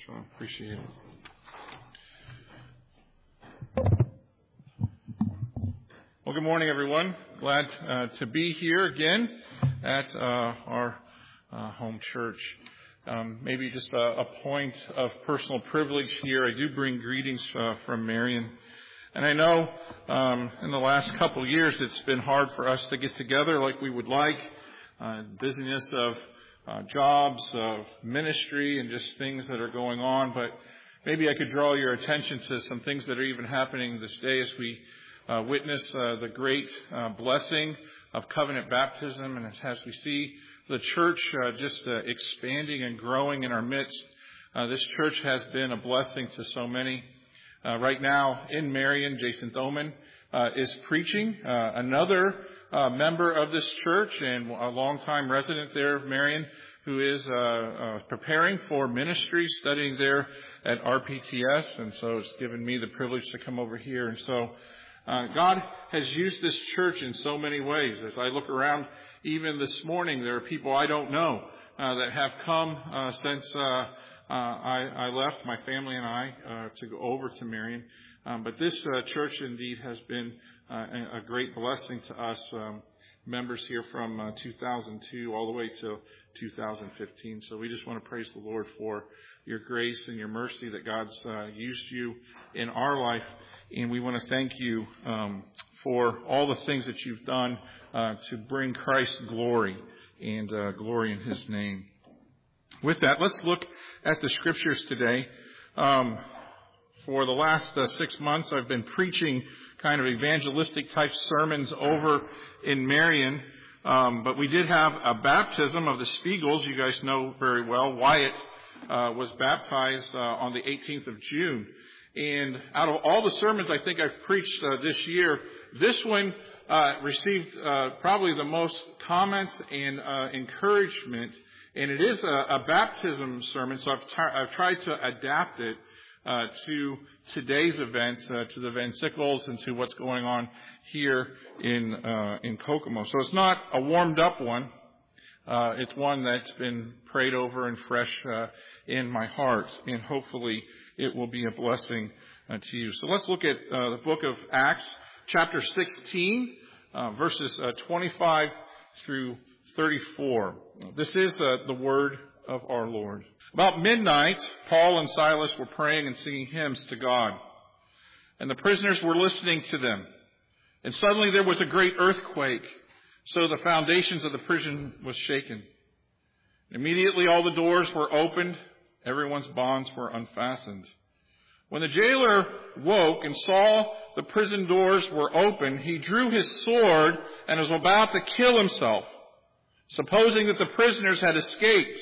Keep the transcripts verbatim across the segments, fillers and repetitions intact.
Sean. Appreciate it. Well, good morning, everyone. Glad uh, to be here again at uh, our uh, home church. Um, maybe just a, a point of personal privilege here. I do bring greetings uh, from Marion. And I know um, in the last couple of years it's been hard for us to get together like we would like. Uh, busyness of uh, jobs, of ministry, and just things that are going on. But maybe I could draw your attention to some things that are even happening this day as we uh, witness uh, the great uh, blessing of covenant baptism, and as we see the church uh, just uh, expanding and growing in our midst. Uh, this church has been a blessing to so many. Uh, right now in Marion, Jason Thoman uh, is preaching. Uh, another uh, member of this church and a longtime resident there of Marion who is uh, uh, preparing for ministry, studying there at R P T S. And so it's given me the privilege to come over here. And so uh, God has used this church in so many ways. As I look around, even this morning, there are people I don't know uh, that have come uh, since uh, uh, I, I left, my family and I, uh, to go over to Marion. Um, but this uh, church indeed has been uh, a, a great blessing to us, um, members here from uh, two thousand two all the way to two thousand fifteen. So we just want to praise the Lord for your grace and your mercy that God's uh, used you in our life. And we want to thank you um, for all the things that you've done uh, to bring Christ glory and uh, glory in His name. With that, let's look at the scriptures today. Um, for the last uh, six months, I've been preaching kind of evangelistic type sermons over in Marion. Um, but we did have a baptism of the Spiegels. You guys know very well. Wyatt uh, was baptized uh, on the eighteenth of June. And out of all the sermons I think I've preached uh, this year, this one uh, received uh, probably the most comments and uh, encouragement. And it is a, a baptism sermon, so I've, t- I've tried to adapt it uh, to today's events, uh, to the Van Sickles, and to what's going on here in uh, in Kokomo. So it's not a warmed-up one. Uh, it's one that's been prayed over and fresh uh, in my heart, and hopefully it will be a blessing uh, to you. So let's look at uh, the book of Acts, chapter sixteen, uh, verses uh, twenty-five through thirty-four. This is uh, the word of our Lord. About midnight, Paul and Silas were praying and singing hymns to God, and the prisoners were listening to them. And suddenly there was a great earthquake, so the foundations of the prison was shaken. Immediately all the doors were opened, everyone's bonds were unfastened. When the jailer woke and saw the prison doors were open, he drew his sword and was about to kill himself, supposing that the prisoners had escaped.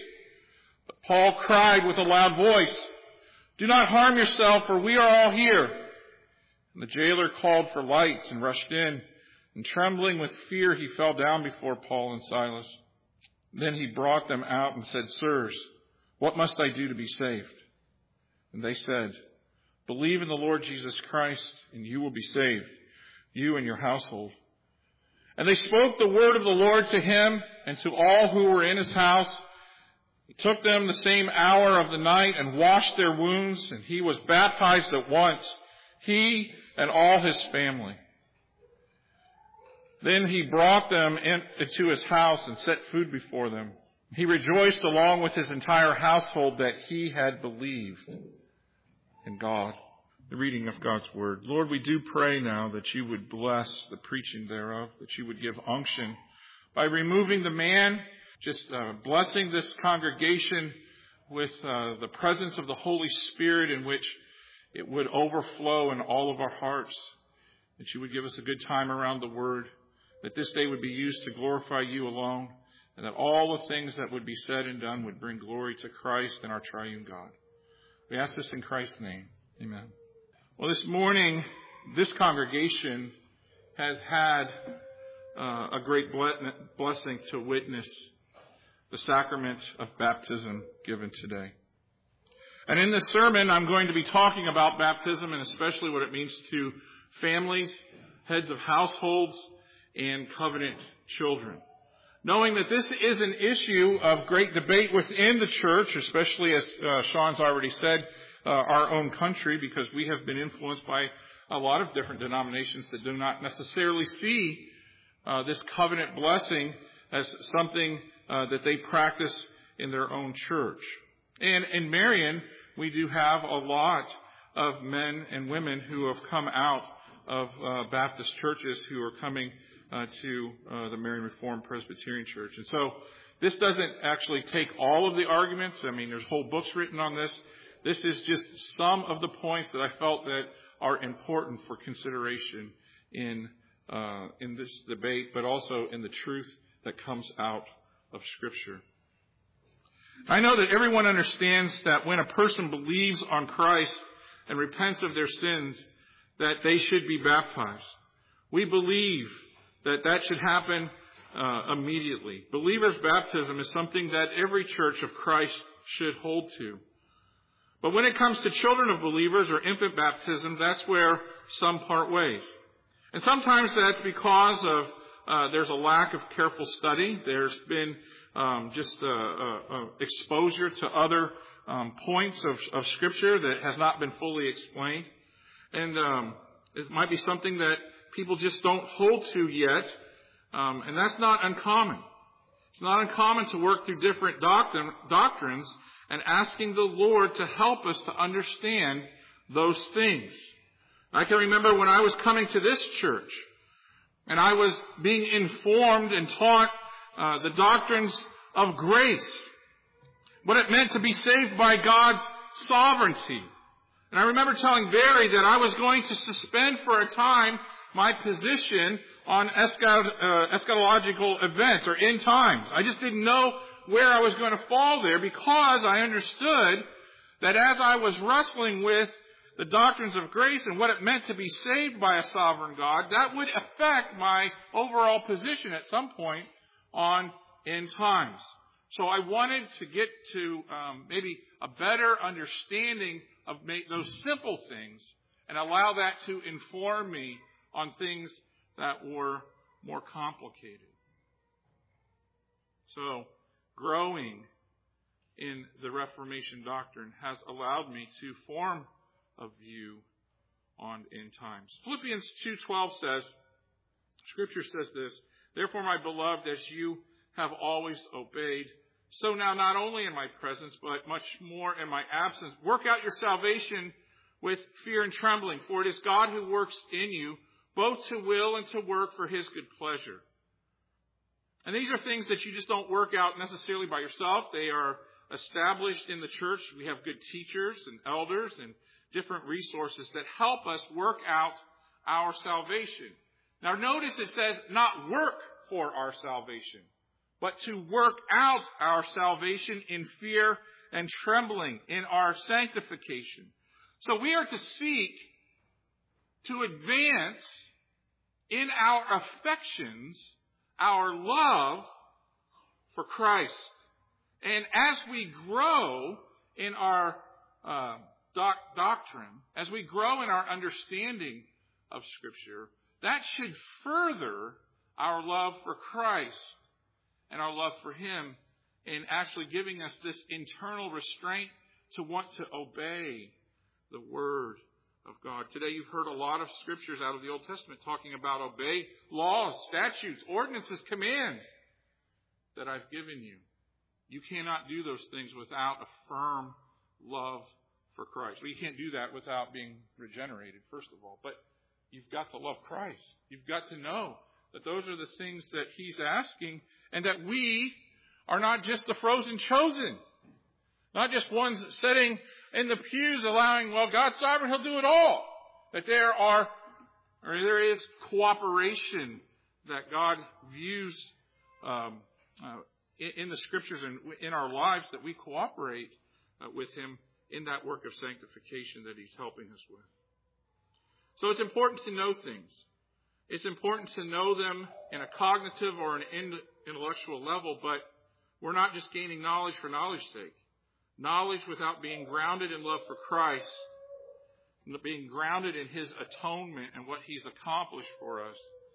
But Paul cried with a loud voice, "Do not harm yourself, for we are all here." And the jailer called for lights and rushed in, and trembling with fear he fell down before Paul and Silas. Then he brought them out and said, "Sirs, what must I do to be saved?" And they said, "Believe in the Lord Jesus Christ, and you will be saved, you and your household." And they spoke the word of the Lord to him and to all who were in his house. He took them the same hour of the night and washed their wounds, and he was baptized at once, he and all his family. Then he brought them into his house and set food before them. He rejoiced along with his entire household that he had believed in God. The reading of God's word. Lord, we do pray now that you would bless the preaching thereof, that you would give unction by removing the man, just uh, blessing this congregation with uh, the presence of the Holy Spirit, in which it would overflow in all of our hearts, that you would give us a good time around the word, that this day would be used to glorify you alone, and that all the things that would be said and done would bring glory to Christ and our triune God. We ask this in Christ's name. Amen. Well, this morning, this congregation has had uh, a great blessing to witness the sacrament of baptism given today. And in this sermon, I'm going to be talking about baptism, and especially what it means to families, heads of households, and covenant children. knowing that this is an issue of great debate within the church, especially as uh, Sean's already said, uh, our own country, because we have been influenced by a lot of different denominations that do not necessarily see uh, this covenant blessing as something uh, that they practice in their own church. And in Marion, we do have a lot of men and women who have come out of uh, Baptist churches who are coming uh, to uh, the Marion Reformed Presbyterian Church. And so this doesn't actually take all of the arguments. I mean, there's whole books written on this. This is just some of the points that I felt that are important for consideration in uh, in this debate, but also in the truth that comes out of Scripture. I know that everyone understands that when a person believes on Christ and repents of their sins, that they should be baptized. We believe that that should happen uh, immediately. Believers' baptism is something that every church of Christ should hold to. But when it comes to children of believers or infant baptism, that's where some part ways. And sometimes that's because of uh, there's a lack of careful study. There's been um, just uh, uh, uh, exposure to other um, points of, of Scripture that has not been fully explained. And um, it might be something that people just don't hold to yet. Um, and that's not uncommon. It's not uncommon to work through different doctrine, doctrines and asking the Lord to help us to understand those things. I can remember when I was coming to this church and I was being informed and taught uh, the doctrines of grace, what it meant to be saved by God's sovereignty. And I remember telling Barry that I was going to suspend for a time my position on eschat- uh, eschatological events or end times. I just didn't know where I was going to fall there because I understood that as I was wrestling with the doctrines of grace and what it meant to be saved by a sovereign God, that would affect my overall position at some point on end times. So I wanted to get to um, maybe a better understanding of those simple things and allow that to inform me on things that were more complicated. So, growing in the Reformation doctrine has allowed me to form a view on end times. Philippians two twelve says, Scripture says this, "Therefore, my beloved, as you have always obeyed, so now not only in my presence, but much more in my absence, work out your salvation with fear and trembling, for it is God who works in you, both to will and to work for His good pleasure." And these are things that you just don't work out necessarily by yourself. They are established in the church. We have good teachers and elders and different resources that help us work out our salvation. Now notice it says not work for our salvation, but to work out our salvation in fear and trembling, in our sanctification. So we are to seek to advance in our affections our love for Christ. And as we grow in our uh, doc- doctrine, as we grow in our understanding of Scripture, that should further our love for Christ and our love for Him in actually giving us this internal restraint to want to obey the Word of God. Today you've heard a lot of scriptures out of the Old Testament talking about obey laws, statutes, ordinances, commands that I've given you. You cannot do those things without a firm love for Christ. Well, you can't do that without being regenerated, first of all. But you've got to love Christ. You've got to know that those are the things that He's asking, and that we are not just the frozen chosen. Not just ones sitting in the pews allowing, well, God's sovereign, He'll do it all. That there are, or there is cooperation that God views um, uh, in, in the Scriptures and in our lives, that we cooperate uh, with Him in that work of sanctification that He's helping us with. So it's important to know things. It's important to know them in a cognitive or an intellectual level, but we're not just gaining knowledge for knowledge's sake. Knowledge without being grounded in love for Christ, being grounded in His atonement and what He's accomplished for us,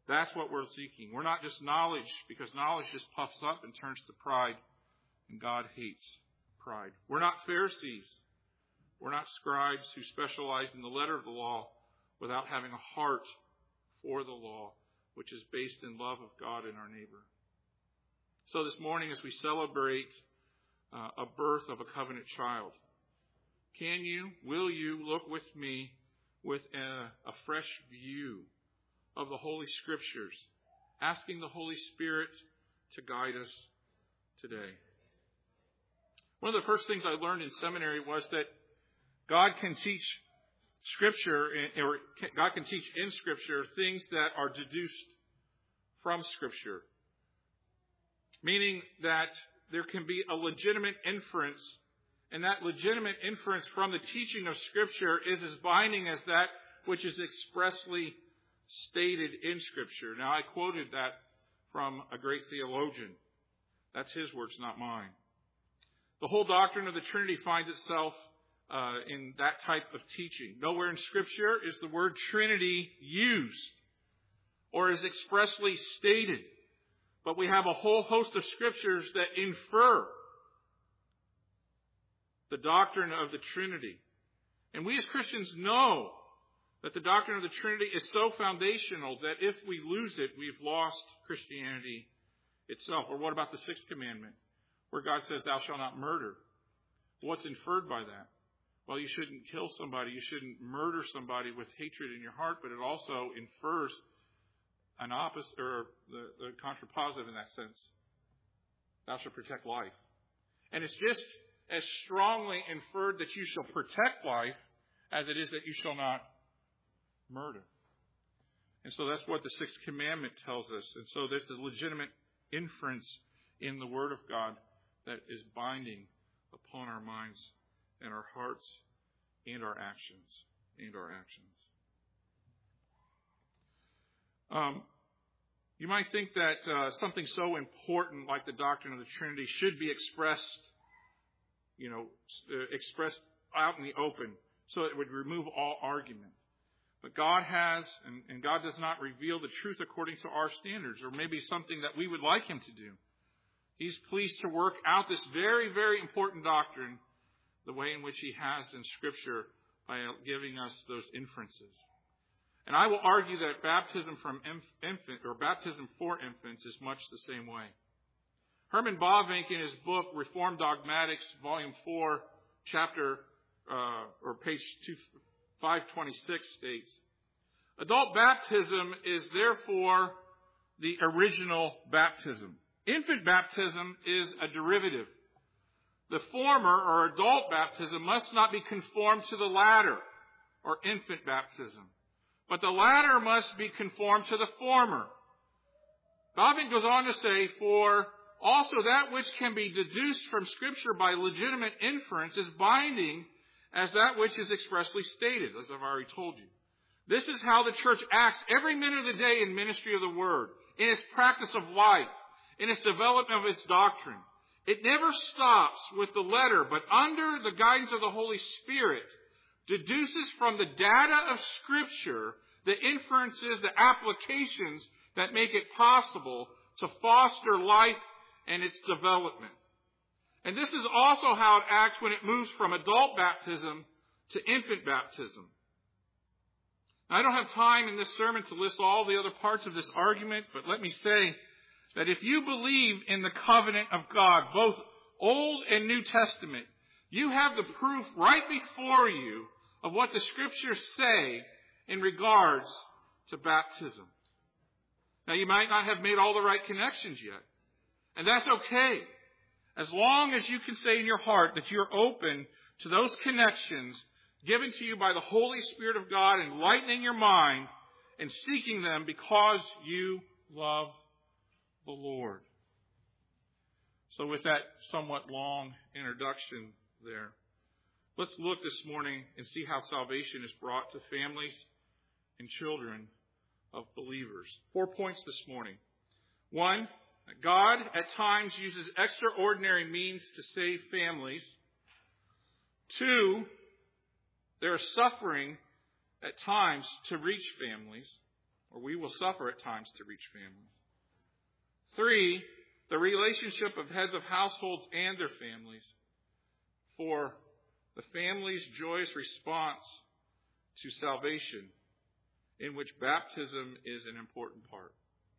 That's what we're seeking. We're not just knowledge, because knowledge just puffs up and turns to pride, and God hates pride. We're not Pharisees. We're not scribes who specialize in the letter of the law without having a heart for the law, which is based in love of God and our neighbor. So this morning, as we celebrate uh, a birth of a covenant child, can you, will you look with me with a, a fresh view of the Holy Scriptures, asking the Holy Spirit to guide us today? One of the first things I learned in seminary was that God can teach Scripture, or God can teach in Scripture things that are deduced from Scripture. Meaning that there can be a legitimate inference, and that legitimate inference from the teaching of Scripture is as binding as that which is expressly stated in Scripture. Now, I quoted that from a great theologian. That's his words, not mine. The whole doctrine of the Trinity finds itself uh, in that type of teaching. Nowhere in Scripture is the word Trinity used or is expressly stated. But we have a whole host of Scriptures that infer the doctrine of the Trinity. And we as Christians know that the doctrine of the Trinity is so foundational that if we lose it, we've lost Christianity itself. Or what about the sixth commandment, where God says, thou shalt not murder? What's inferred by that? Well, you shouldn't kill somebody. You shouldn't murder somebody with hatred in your heart, but it also infers an opposite, or the, the contrapositive in that sense. Thou shalt protect life. And it's just as strongly inferred that you shall protect life as it is that you shall not murder. And so that's what the sixth commandment tells us. And so there's a legitimate inference in the Word of God that is binding upon our minds and our hearts and our actions. And our actions. Um, you might think that uh, something so important like the doctrine of the Trinity should be expressed, you know, expressed out in the open, so it would remove all argument. But God has, and, and God does not reveal the truth according to our standards, or maybe something that we would like Him to do. He's pleased to work out this very, very important doctrine the way in which He has in Scripture by giving us those inferences. And I will argue that baptism from infant, or baptism for infants, is much the same way. Herman Bavinck, in his book Reformed Dogmatics, Volume Four, Chapter uh, or page five twenty-six, states, adult baptism is therefore the original baptism. Infant baptism is a derivative. The former, or adult baptism, must not be conformed to the latter, or infant baptism. But the latter must be conformed to the former. Bavinck goes on to say, for also that which can be deduced from Scripture by legitimate inference is binding as that which is expressly stated, as I've already told you. This is how the church acts every minute of the day in ministry of the Word, in its practice of life, in its development of its doctrine. It never stops with the letter, but under the guidance of the Holy Spirit, deduces from the data of Scripture the inferences, the applications that make it possible to foster life and its development. And this is also how it acts when it moves from adult baptism to infant baptism. Now, I don't have time in this sermon to list all the other parts of this argument, but let me say that if you believe in the covenant of God, both Old and New Testament, you have the proof right before you of what the Scriptures say in regards to baptism. Now, you might not have made all the right connections yet, and that's okay. As long as you can say in your heart that you're open to those connections given to you by the Holy Spirit of God, enlightening your mind and seeking them because you love the Lord. So with that somewhat long introduction there, let's look this morning and see how salvation is brought to families and children of believers. Four points this morning. One, God at times uses extraordinary means to save families. Two, there is suffering at times to reach families. or we will suffer at times to reach families. Three, the relationship of heads of households and their families. Four, the family's joyous response to salvation, in which baptism is an important part.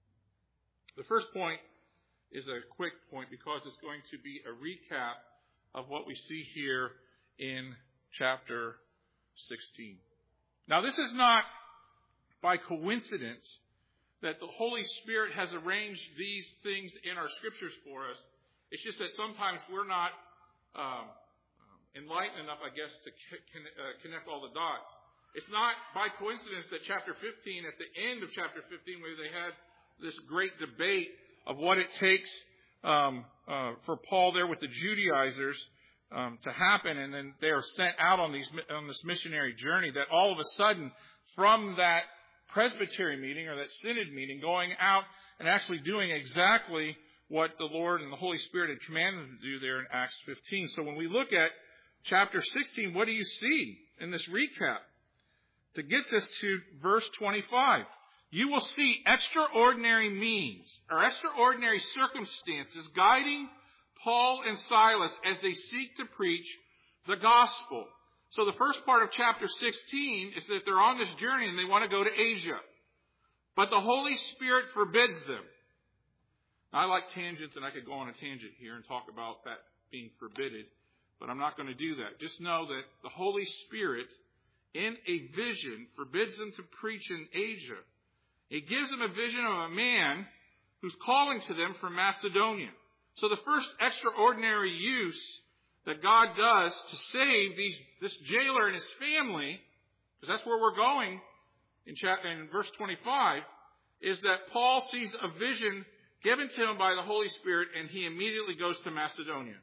The first point is a quick point because it's going to be a recap of what we see here in chapter sixteen. Now, this is not by coincidence that the Holy Spirit has arranged these things in our scriptures for us. It's just that sometimes we're not um, enlightened enough, I guess, to connect all the dots. It's not by coincidence that chapter fifteen, at the end of chapter fifteen, where they had this great debate of what it takes um, uh, for Paul there with the Judaizers um, to happen, and then they are sent out on these on this missionary journey, that all of a sudden, from that presbytery meeting or that synod meeting, going out and actually doing exactly what the Lord and the Holy Spirit had commanded them to do there in Acts fifteen. So when we look at chapter sixteen, what do you see in this recap? That gets us to verse twenty-five. You will see extraordinary means or extraordinary circumstances guiding Paul and Silas as they seek to preach the gospel. So the first part of chapter sixteen is that they're on this journey and they want to go to Asia. But the Holy Spirit forbids them. Now, I like tangents, and I could go on a tangent here and talk about that being forbidden, but I'm not going to do that. Just know that the Holy Spirit, in a vision, forbids them to preach in Asia. It gives them a vision of a man who's calling to them from Macedonia. So the first extraordinary use that God does to save these, this jailer and his family, because that's where we're going in, chapter, in verse twenty-five, is that Paul sees a vision given to him by the Holy Spirit, and he immediately goes to Macedonia.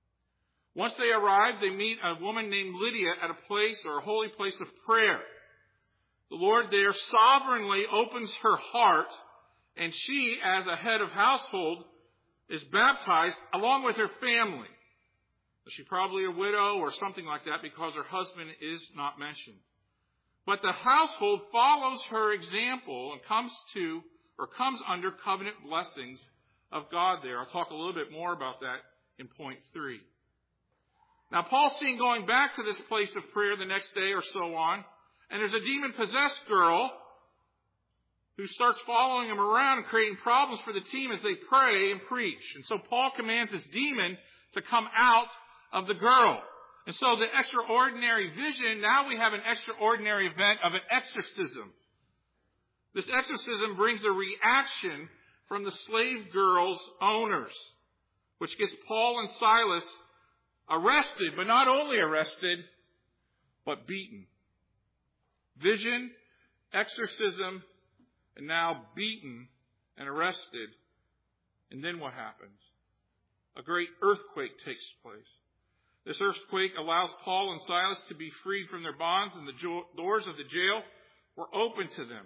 Once they arrive, they meet a woman named Lydia at a place or a holy place of prayer. The Lord there sovereignly opens her heart, and she, as a head of household, is baptized along with her family. She's probably a widow or something like that because her husband is not mentioned. But the household follows her example and comes to or comes under covenant blessings of God there. I'll talk a little bit more about that in point three. Now, Paul's seen going back to this place of prayer the next day or so on, and there's a demon-possessed girl who starts following him around and creating problems for the team as they pray and preach. And so Paul commands this demon to come out of the girl. And so the extraordinary vision, now we have an extraordinary event of an exorcism. This exorcism brings a reaction from the slave girl's owners, which gets Paul and Silas arrested, but not only arrested, but beaten. Vision, exorcism, and now beaten and arrested. And then what happens? A great earthquake takes place. This earthquake allows Paul and Silas to be freed from their bonds, and the jo- doors of the jail were open to them.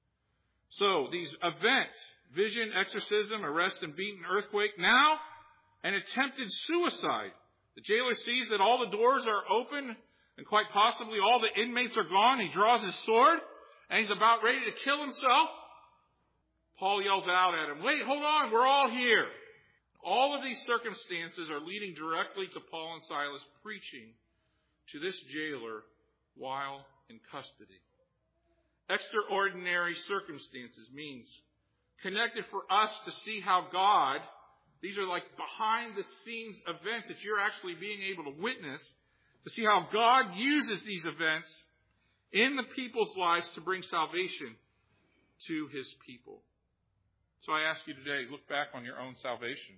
So these events, vision, exorcism, arrest, and beaten, earthquake, now an attempted suicide. The jailer sees that all the doors are open and quite possibly all the inmates are gone. He draws his sword and he's about ready to kill himself. Paul yells out at him, "Wait, hold on, we're all here." All of these circumstances are leading directly to Paul and Silas preaching to this jailer while in custody. Extraordinary circumstances means connected for us to see how God, these are like behind the scenes events that you're actually being able to witness, to see how God uses these events in the people's lives to bring salvation to his people. So I ask you today, look back on your own salvation.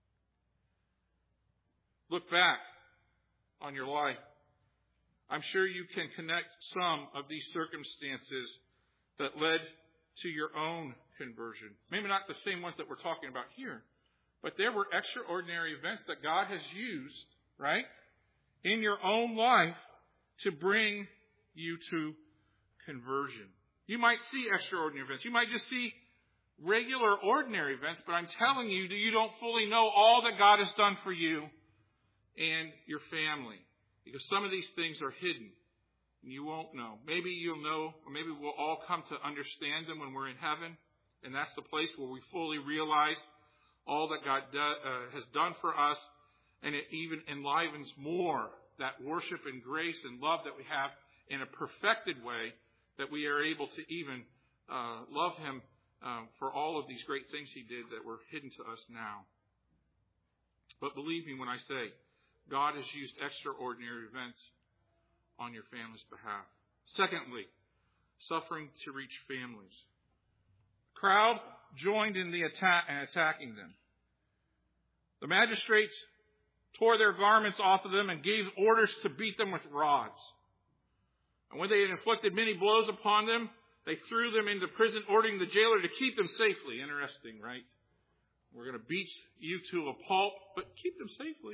Look back on your life. I'm sure you can connect some of these circumstances that led to your own conversion. Maybe not the same ones that we're talking about here, but there were extraordinary events that God has used, right, in your own life to bring you to conversion. You might see extraordinary events. You might just see regular, ordinary events, but I'm telling you that you don't fully know all that God has done for you and your family, because some of these things are hidden and you won't know. Maybe you'll know, or maybe we'll all come to understand them when we're in heaven, and that's the place where we fully realize all that God do, uh, has done for us, and it even enlivens more that worship and grace and love that we have in a perfected way, that we are able to even uh, love Him um, for all of these great things He did that were hidden to us now. But believe me when I say, God has used extraordinary events on your family's behalf. Secondly, suffering to reach families. The crowd joined in the attack and attacking them. The magistrates tore their garments off of them and gave orders to beat them with rods. And when they had inflicted many blows upon them, they threw them into prison, ordering the jailer to keep them safely. Interesting, right? We're going to beat you to a pulp, but keep them safely.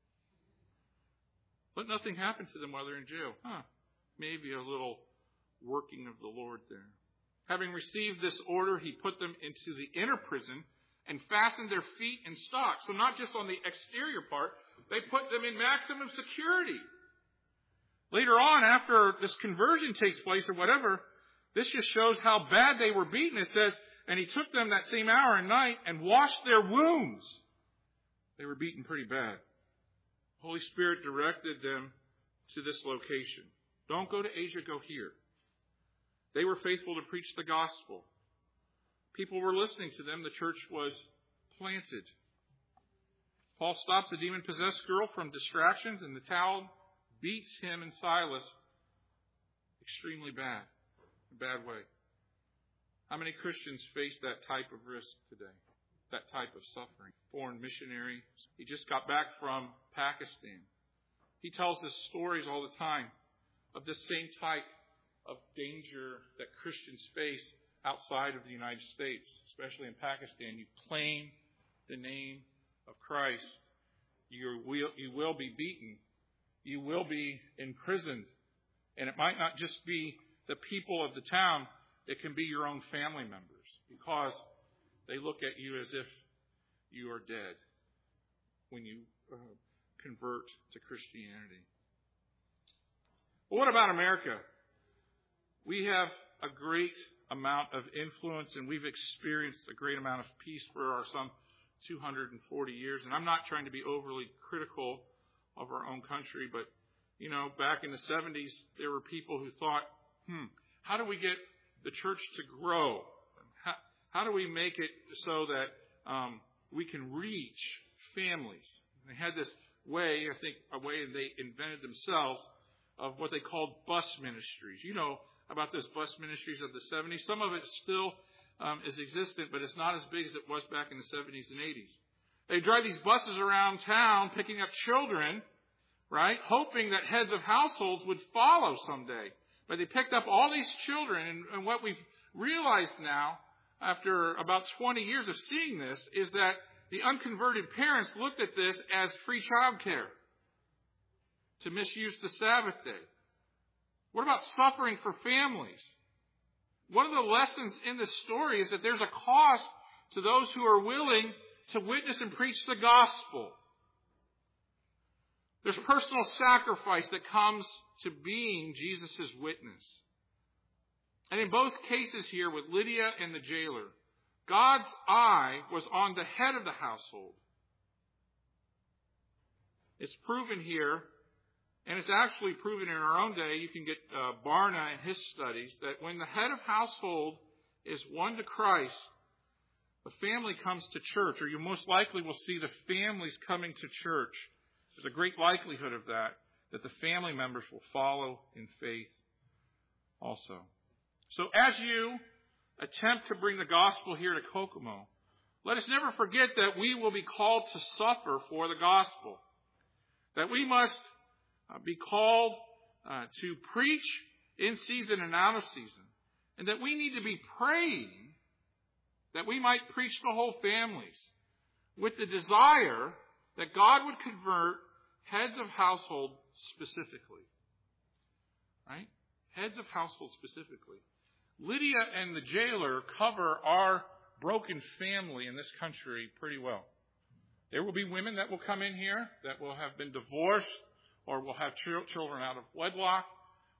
Let nothing happen to them while they're in jail. Huh. Maybe a little working of the Lord there. Having received this order, he put them into the inner prison and fastened their feet in stocks. So not just on the exterior part, they put them in maximum security. Later on, after this conversion takes place or whatever, this just shows how bad they were beaten. It says, and he took them that same hour and night and washed their wounds. They were beaten pretty bad. Holy Spirit directed them to this location. Don't go to Asia, go here. They were faithful to preach the gospel. People were listening to them. The church was planted. Paul stops a demon-possessed girl from distractions, and the towel beats him and Silas extremely bad, in a bad way. How many Christians face that type of risk today? That type of suffering? Foreign missionary. He just got back from Pakistan. He tells us stories all the time of this same type of danger that Christians face outside of the United States, especially in Pakistan. You claim the name of Christ. You will, you will be beaten. You will be imprisoned. And it might not just be the people of the town. It can be your own family members, because they look at you as if you are dead when you uh, convert to Christianity. But what about America? We have a great amount of influence, and we've experienced a great amount of peace for our some two hundred forty years. And I'm not trying to be overly critical of our own country, but, you know, back in the seventies, there were people who thought, hmm, how do we get the church to grow? How, how do we make it so that um, we can reach families? And they had this way, I think, a way they invented themselves of what they called bus ministries. You know about those bus ministries of the seventies. Some of it still um, is existent, but it's not as big as it was back in the seventies and eighties. They drive these buses around town picking up children, right, hoping that heads of households would follow someday. But they picked up all these children, and, and what we've realized now, after about twenty years of seeing this, is that the unconverted parents looked at this as free childcare, to misuse the Sabbath day. What about suffering for families? One of the lessons in this story is that there's a cost to those who are willing to witness and preach the gospel. There's personal sacrifice that comes to being Jesus' witness. And in both cases here with Lydia and the jailer, God's eye was on the head of the household. It's proven here, and it's actually proven in our own day. You can get uh, Barna and his studies, that when the head of household is won to Christ, the family comes to church, or you most likely will see the families coming to church. There's a great likelihood of that, that the family members will follow in faith also. So as you attempt to bring the gospel here to Kokomo, let us never forget that we will be called to suffer for the gospel. That we must uh, be called uh, to preach in season and out of season. And that we need to be praying that we might preach to whole families with the desire that God would convert heads of household specifically. Right? Heads of household specifically. Lydia and the jailer cover our broken family in this country pretty well. There will be women that will come in here that will have been divorced or will have ch- children out of wedlock,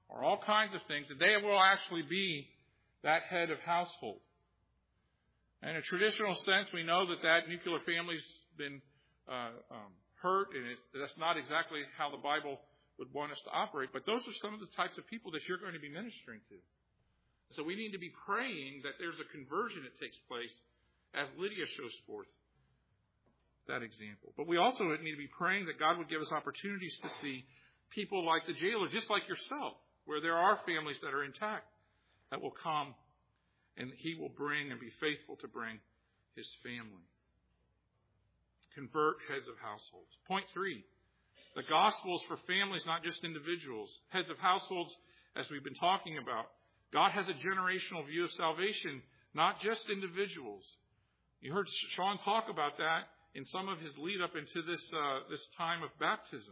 or all kinds of things, that they will actually be that head of household. In a traditional sense, we know that that nuclear family's been uh, um, hurt, and it's, that's not exactly how the Bible would want us to operate. But those are some of the types of people that you're going to be ministering to. So we need to be praying that there's a conversion that takes place, as Lydia shows forth that example. But we also need to be praying that God would give us opportunities to see people like the jailer, just like yourself, where there are families that are intact, that will come and he will bring and be faithful to bring his family. Convert heads of households. Point three, the gospel is for families, not just individuals. Heads of households, as we've been talking about, God has a generational view of salvation, not just individuals. You heard Sean talk about that in some of his lead up into this uh, this time of baptism.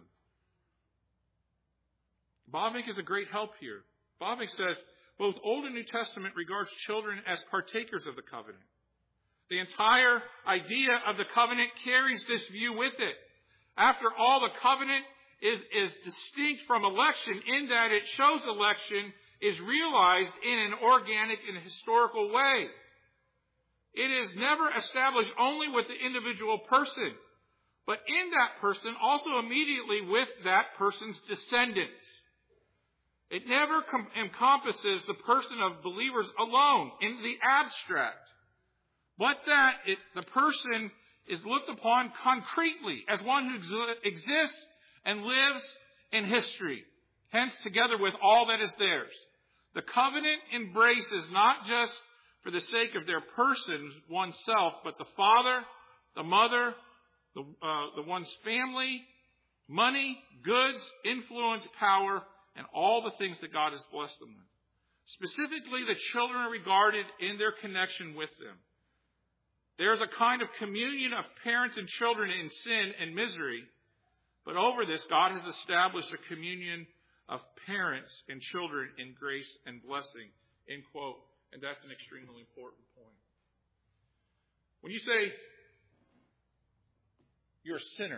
Bavinck is a great help here. Bavinck says, both Old and New Testament regards children as partakers of the covenant. The entire idea of the covenant carries this view with it. After all, the covenant is, is distinct from election in that it shows election is realized in an organic and historical way. It is never established only with the individual person, but in that person also immediately with that person's descendants. It never com- encompasses the person of believers alone in the abstract, but that it, the person is looked upon concretely as one who ex- exists and lives in history, hence together with all that is theirs. The covenant embraces not just for the sake of their persons, oneself, but the father, the mother, the, uh, the one's family, money, goods, influence, power, and all the things that God has blessed them with. Specifically, the children are regarded in their connection with them. There's a kind of communion of parents and children in sin and misery, but over this, God has established a communion of parents and children in grace and blessing, end quote. And that's an extremely important point. When you say you're a sinner,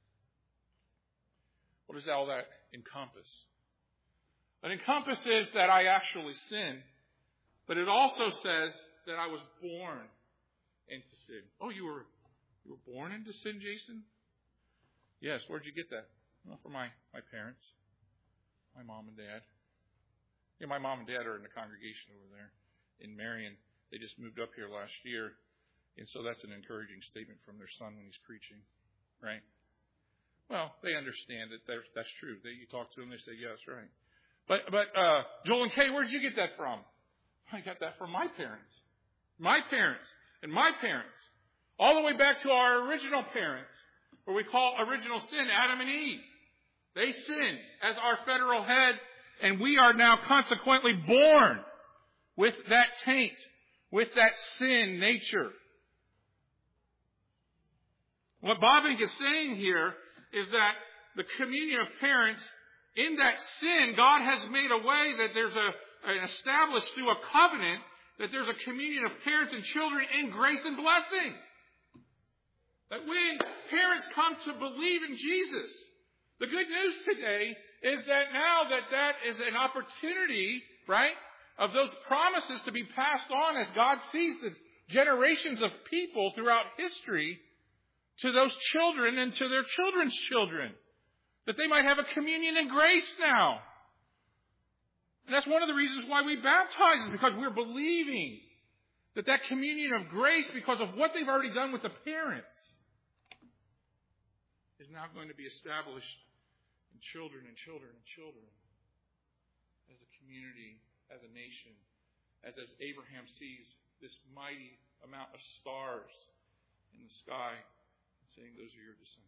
what does all that encompass? It encompasses that I actually sin, but it also says that I was born into sin. Oh, you were you were born into sin, Jason? Yes. Where'd you get that? Well, from my, my parents, my mom and dad. Yeah, my mom and dad are in the congregation over there in Marion. They just moved up here last year, and so that's an encouraging statement from their son when he's preaching, right? Well, they understand that that's true. They, you talk to them, they say, yes, right. But, but uh, Joel and Kay, where did you get that from? I got that from my parents. My parents and my parents. All the way back to our original parents, what we call original sin, Adam and Eve. They sinned as our federal head, and we are now consequently born with that taint, with that sin nature. What Bavinck is saying here is that the communion of parents, in that sin, God has made a way that there's a, an established through a covenant, that there's a communion of parents and children in grace and blessing. That when parents come to believe in Jesus, the good news today is that now that that is an opportunity, right, of those promises to be passed on as God sees the generations of people throughout history to those children and to their children's children. That they might have a communion in grace now. And that's one of the reasons why we baptize, is because we're believing that that communion of grace, because of what they've already done with the parents, is now going to be established in children and children and children as a community, as a nation, as as Abraham sees this mighty amount of stars in the sky, and saying, those are your descendants.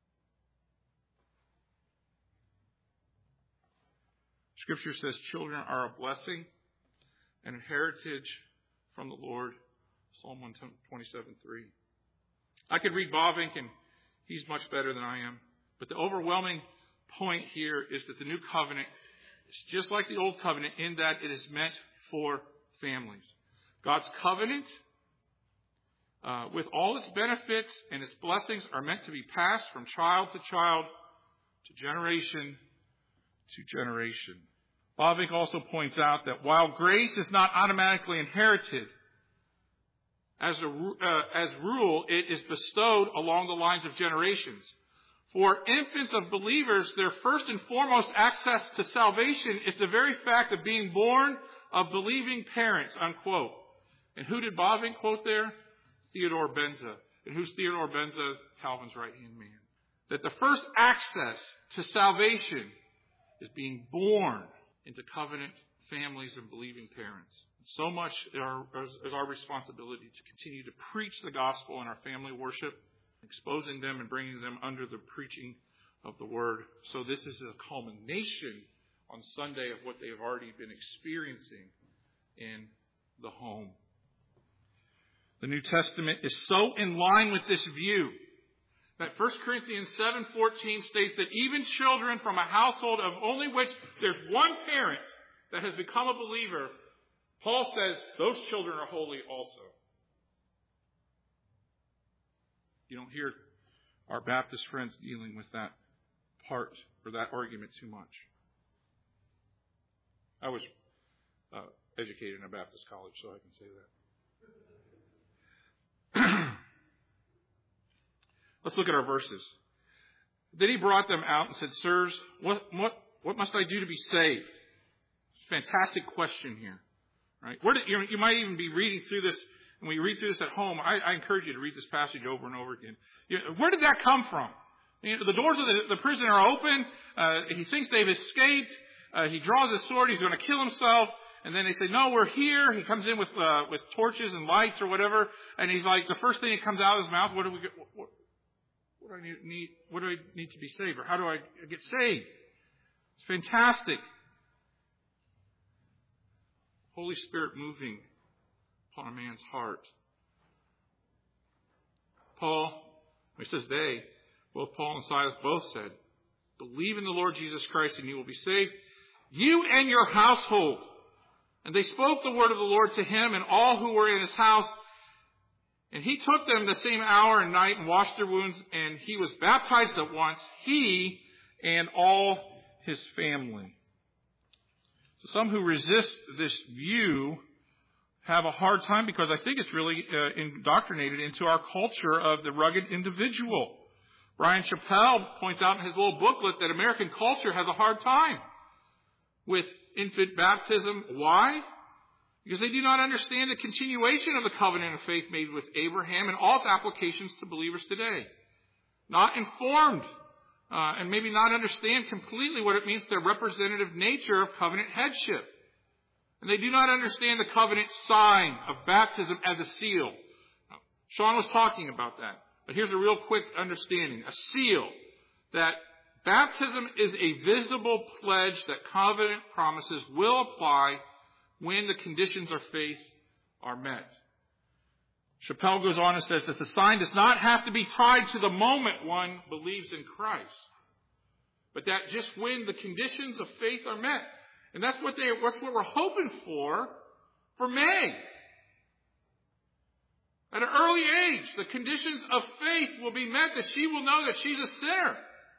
Scripture says children are a blessing and a heritage from the Lord. Psalm one twenty-seven three. I could read Bavinck, and he's much better than I am. But the overwhelming point here is that the new covenant is just like the old covenant in that it is meant for families. God's covenant, uh, with all its benefits and its blessings, are meant to be passed from child to child, to generation to generation. Bavinck also points out that while grace is not automatically inherited, as a uh, as rule, it is bestowed along the lines of generations. For infants of believers, their first and foremost access to salvation is the very fact of being born of believing parents, unquote. And who did Bavinck quote there? Theodore Benza. And who's Theodore Benza? Calvin's right-hand man. That the first access to salvation is being born into covenant families and believing parents. So much is our responsibility to continue to preach the gospel in our family worship, exposing them and bringing them under the preaching of the word. So this is a culmination on Sunday of what they have already been experiencing in the home. The New Testament is so in line with this view that First Corinthians seven fourteen states that even children from a household of only which there's one parent that has become a believer, Paul says those children are holy also. You don't hear our Baptist friends dealing with that part or that argument too much. I was uh, educated in a Baptist college, so I can say that. Let's look at our verses. Then he brought them out and said, Sirs, what, what, what must I do to be saved? Fantastic question here. Right? Where did, you, know, you might even be reading through this, and when you read through this at home, I, I encourage you to read this passage over and over again. You know, where did that come from? You know, the doors of the, the prison are open. Uh, he thinks they've escaped. Uh, he draws his sword. He's going to kill himself. And then they say, no, we're here. He comes in with uh, with torches and lights or whatever. And he's like, the first thing that comes out of his mouth, what do we get? What, what do I need, need? What do I need to be saved? Or how do I get saved? It's fantastic. Holy Spirit moving upon a man's heart. Paul, he says they, both Paul and Silas both said, believe in the Lord Jesus Christ and you will be saved, you and your household. And they spoke the word of the Lord to him and all who were in his house. And he took them the same hour and night and washed their wounds, and he was baptized at once, he and all his family. So some who resist this view have a hard time because I think it's really uh, indoctrinated into our culture of the rugged individual. Brian Chappell points out in his little booklet that American culture has a hard time with infant baptism. Why? Because they do not understand the continuation of the covenant of faith made with Abraham and all its applications to believers today. Not informed uh, and maybe not understand completely what it means, the representative nature of covenant headship. And they do not understand the covenant sign of baptism as a seal. Now, Sean was talking about that. But here's a real quick understanding. A seal. That baptism is a visible pledge that covenant promises will apply when the conditions of faith are met. Chappell goes on and says that the sign does not have to be tied to the moment one believes in Christ, but that just when the conditions of faith are met. And that's what they, that's what we're hoping for for May. At an early age, the conditions of faith will be met, that she will know that she's a sinner.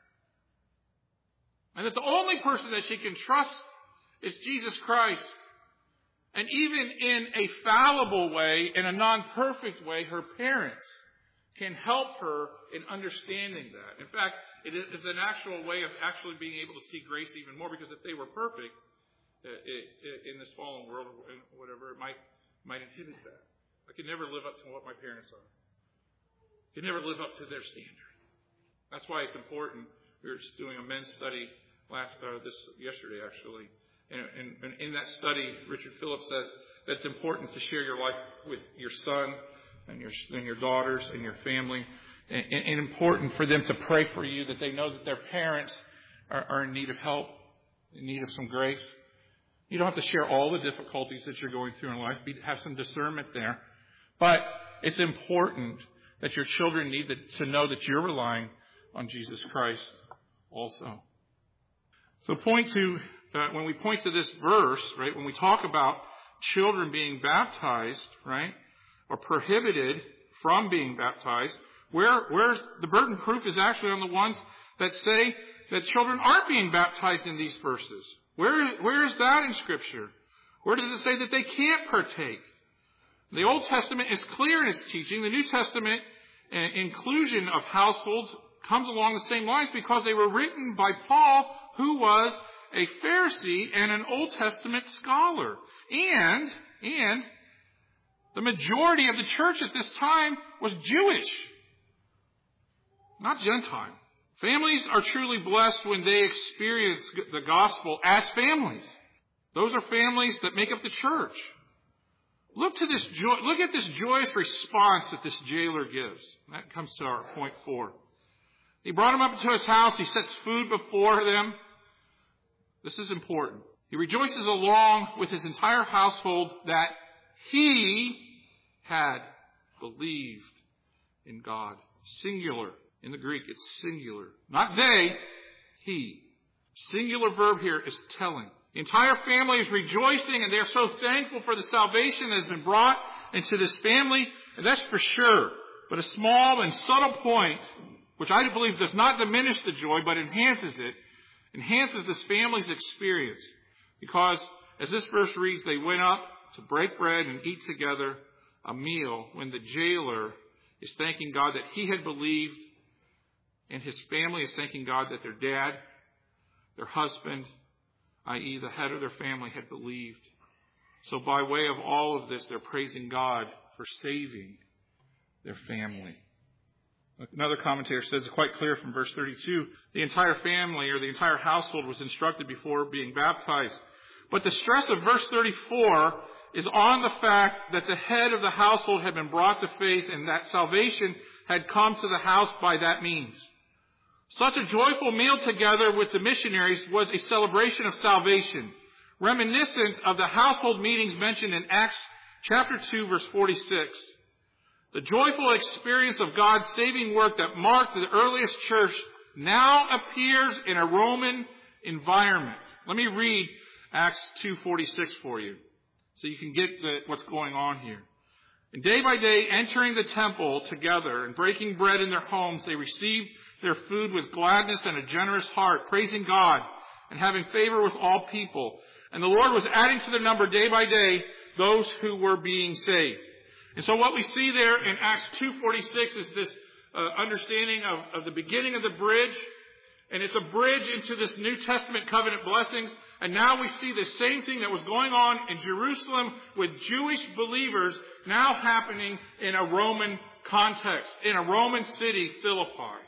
And that the only person that she can trust is Jesus Christ. And even in a fallible way, in a non-perfect way, her parents can help her in understanding that. In fact, it is an actual way of actually being able to see grace even more, because if they were perfect uh, it, it, in this fallen world or whatever, it might, might inhibit that. I could never live up to what my parents are. I could never live up to their standard. That's why it's important. We were just doing a men's study last uh, this yesterday, actually. And, and, and in that study, Richard Phillips says that it's important to share your life with your son and your and your daughters and your family. And, and important for them to pray for you, that they know that their parents are, are in need of help, in need of some grace. You don't have to share all the difficulties that you're going through in life. Have some discernment there. But it's important that your children need to know that you're relying on Jesus Christ also. So point to, uh, when we point to this verse, right, when we talk about children being baptized, right, or prohibited from being baptized, where, where's the burden proof is actually on the ones that say that children aren't being baptized in these verses. Where, where is that in Scripture? Where does it say that they can't partake? The Old Testament is clear in its teaching. The New Testament uh, inclusion of households comes along the same lines because they were written by Paul, who was a Pharisee and an Old Testament scholar. And, and, the majority of the church at this time was Jewish, not Gentile. Families are truly blessed when they experience the gospel as families. Those are families that make up the church. Look to this joy, look at this joyous response that this jailer gives. That comes to our point four. He brought him up to his house. He sets food before them. This is important. He rejoices along with his entire household that he had believed in God. Singular. In the Greek, it's singular. Not they, he. Singular verb here is telling. The entire family is rejoicing, and they are so thankful for the salvation that has been brought into this family. And that's for sure. But a small and subtle point, which I believe does not diminish the joy, but enhances it, enhances this family's experience. Because, as this verse reads, they went up to break bread and eat together a meal when the jailer is thanking God that he had believed, and his family is thanking God that their dad, their husband, that is the head of their family, had believed. So by way of all of this, they're praising God for saving their family. Another commentator says it's quite clear from verse thirty-two, the entire family or the entire household was instructed before being baptized. But the stress of verse thirty-four is on the fact that the head of the household had been brought to faith and that salvation had come to the house by that means. Such a joyful meal together with the missionaries was a celebration of salvation, reminiscent of the household meetings mentioned in Acts chapter two, verse forty-six. The joyful experience of God's saving work that marked the earliest church now appears in a Roman environment. Let me read Acts two forty-six for you so you can get the, what's going on here. And day by day, entering the temple together and breaking bread in their homes, they received their food with gladness and a generous heart, praising God and having favor with all people. And the Lord was adding to their number day by day those who were being saved. And so what we see there in Acts two forty-six is this uh, understanding of, of the beginning of the bridge. And it's a bridge into this New Testament covenant blessings. And now we see the same thing that was going on in Jerusalem with Jewish believers now happening in a Roman context, in a Roman city, Philippi.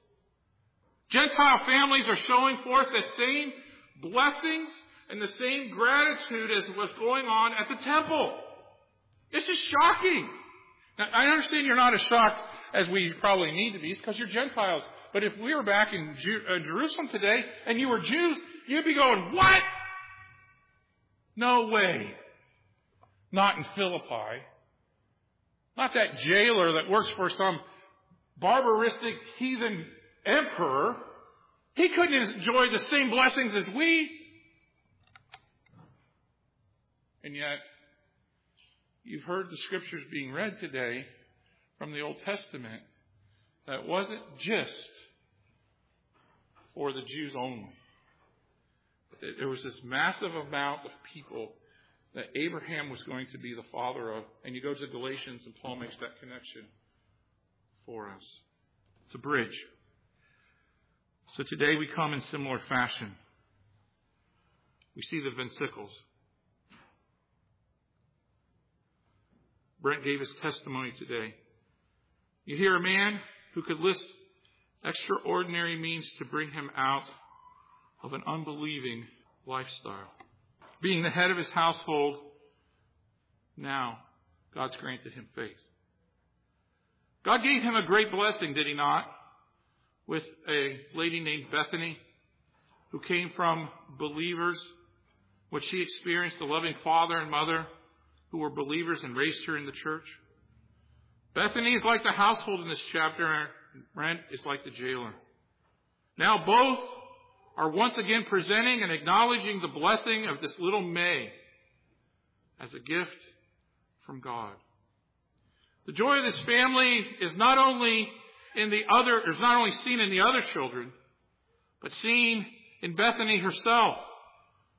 Gentile families are showing forth the same blessings and the same gratitude as was going on at the temple. This is shocking. Now, I understand you're not as shocked as we probably need to be. It's because you're Gentiles. But if we were back in Ju- uh, Jerusalem today and you were Jews, you'd be going, what? No way. Not in Philippi. Not that jailer that works for some barbaristic heathen emperor. He couldn't enjoy the same blessings as we. And yet, you've heard the scriptures being read today from the Old Testament that wasn't just for the Jews only. There was this massive amount of people that Abraham was going to be the father of. And you go to Galatians and Paul makes that connection for us. It's a bridge. So today we come in similar fashion. We see the Vincicles. Brent gave his testimony today. You hear a man who could list extraordinary means to bring him out of an unbelieving lifestyle. Being the head of his household, now God's granted him faith. God gave him a great blessing, did he not? With a lady named Bethany who came from believers, which she experienced a loving father and mother who were believers and raised her in the church. Bethany is like the household in this chapter, and Brent is like the jailer. Now both are once again presenting and acknowledging the blessing of this little May as a gift from God. The joy of this family is not only in the other, is not only seen in the other children, but seen in Bethany herself,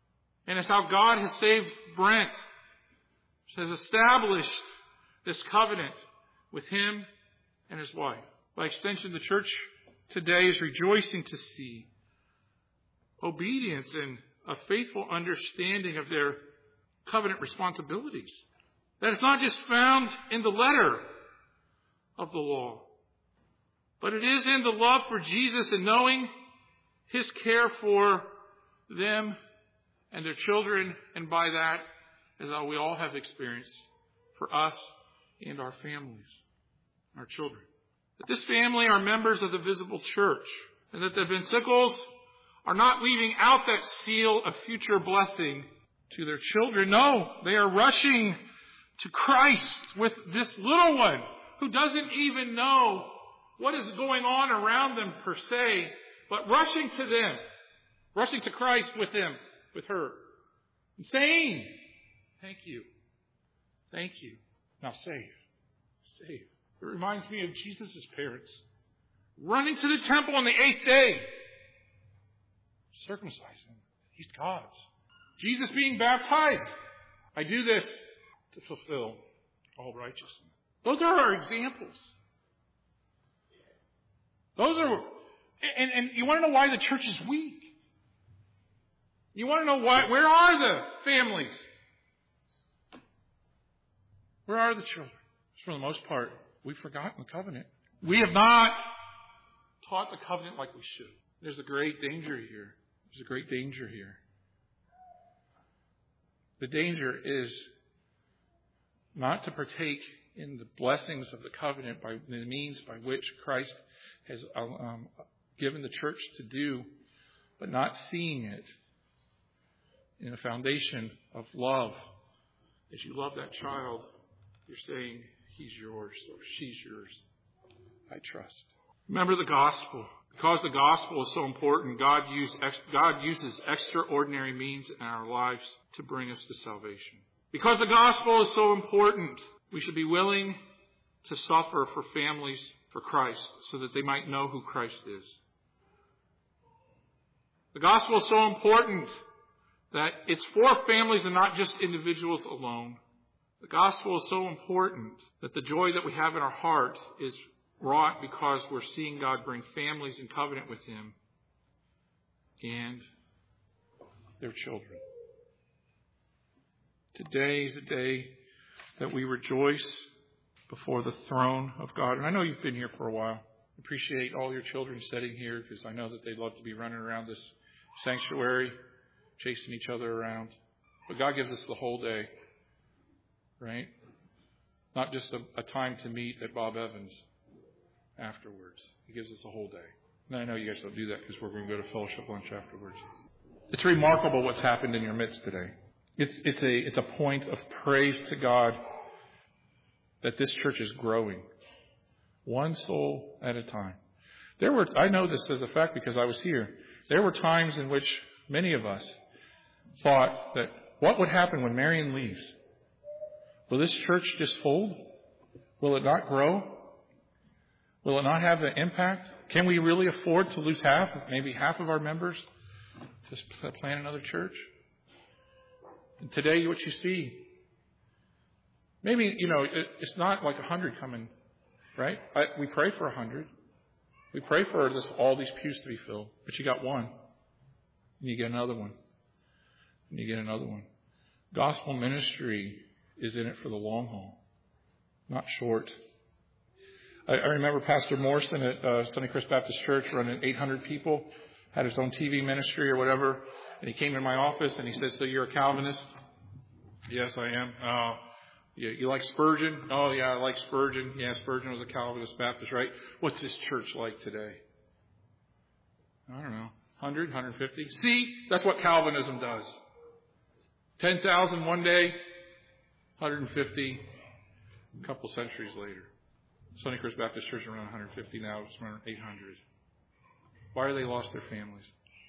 And it's how God has saved Brent, has established this covenant with him and his wife. By extension, the church today is rejoicing to see obedience and a faithful understanding of their covenant responsibilities. That it's not just found in the letter of the law, but it is in the love for Jesus and knowing his care for them and their children, and by that, as we all have experienced, for us and our families, our children. That this family are members of the visible church, and that the Vincicles are not leaving out that seal of future blessing to their children. No, they are rushing to Christ with this little one who doesn't even know what is going on around them per se, but rushing to them, rushing to Christ with him, with her, and saying, thank you, thank you. Now save, save. It reminds me of Jesus' parents running to the temple on the eighth day. Circumcise him. He's God's. Jesus being baptized. I do this to fulfill all righteousness. Those are our examples. Those are, and, and you want to know why the church is weak? You want to know why? Where are the families? Where are the children? For the most part, we've forgotten the covenant. We have not taught the covenant like we should. There's a great danger here. There's a great danger here. The danger is not to partake in the blessings of the covenant by the means by which Christ has um, given the church to do, but not seeing it in a foundation of love. As you love that child, you're saying, he's yours or she's yours. I trust. Remember the gospel. Because the gospel is so important, God, use, God uses extraordinary means in our lives to bring us to salvation. Because the gospel is so important, we should be willing to suffer for families for Christ so that they might know who Christ is. The gospel is so important that it's for families and not just individuals alone. The gospel is so important that the joy that we have in our heart is wrought because we're seeing God bring families in covenant with him and their children. Today is a day that we rejoice before the throne of God. And I know you've been here for a while. I appreciate all your children sitting here because I know that they'd love to be running around this sanctuary, chasing each other around. But God gives us the whole day, right? Not just a, a time to meet at Bob Evans afterwards. He gives us a whole day. And I know you guys don't do that because we're going to go to fellowship lunch afterwards. It's remarkable what's happened in your midst today. It's, it's a, it's a point of praise to God that this church is growing. One soul at a time. There were, I know this as a fact because I was here. There were times in which many of us thought that what would happen when Marion leaves? Will this church just fold? Will it not grow? Will it not have an impact? Can we really afford to lose half, maybe half of our members to plant another church? And today, what you see, maybe, you know, it, it's not like a hundred coming, right? I, we pray for a hundred. We pray for this, all these pews to be filled. But you got one. And you get another one. And you get another one. Gospel ministry is in it for the long haul, not short. I, I remember Pastor Morrison at uh, Sunnycrest Baptist Church running eight hundred people, had his own T V ministry or whatever, and he came in my office and he said, "So you're a Calvinist?" "Yes, I am." "Oh, you, you like Spurgeon?" "Oh, yeah, I like Spurgeon." "Yeah, Spurgeon was a Calvinist Baptist, right?" "What's this church like today?" "I don't know, one hundred, one hundred fifty. See, that's what Calvinism does. ten thousand one day, one hundred fifty a couple centuries later. Sunnycrest Baptist Church is around one hundred fifty now. It's around eight hundred. Why are they lost their families?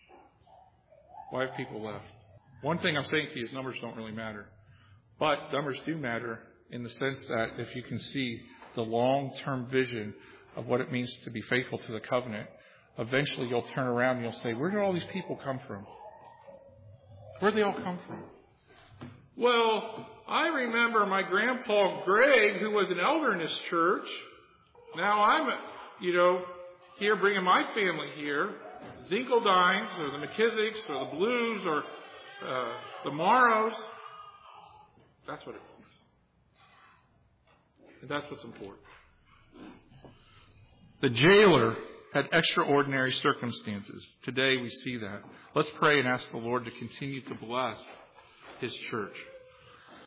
Why have people left? One thing I'm saying to you is numbers don't really matter. But numbers do matter in the sense that if you can see the long-term vision of what it means to be faithful to the covenant, eventually you'll turn around and you'll say, where did all these people come from? Where'd they all come from? Well, I remember my grandpa Greg, who was an elder in this church. Now I'm, you know, here bringing my family here. Dinkeldines or the McKissicks or the Blues or uh, the Morrows. That's what it means. And that's what's important. The jailer had extraordinary circumstances. Today we see that. Let's pray and ask the Lord to continue to bless His church.